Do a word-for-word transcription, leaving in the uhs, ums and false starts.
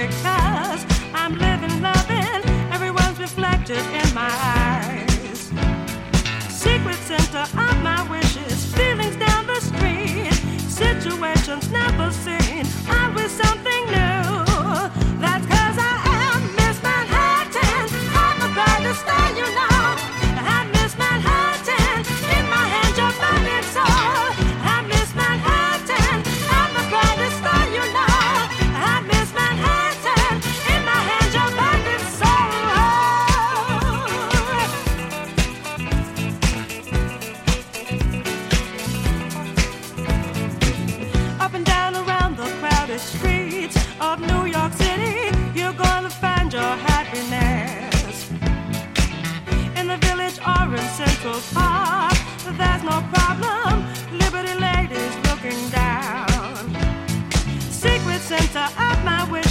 because I'm living, loving, everyone's reflected in my eyes. Secret center of my wishes, feelings down the street, situations never seen, always something new. That's cause I am Miss Manhattan, I'm the brightest star you know. I'm Miss Manhattan, in my hand your body and soul. I'm Miss Manhattan, I'm the brightest star you know. I'm Miss Manhattan, in my hand your body and soul. Up and down around the crowded streets of New York City, you're gonna find your happiness. In the village or in Central Park, there's no problem, Liberty ladies looking down. Secret center of my way.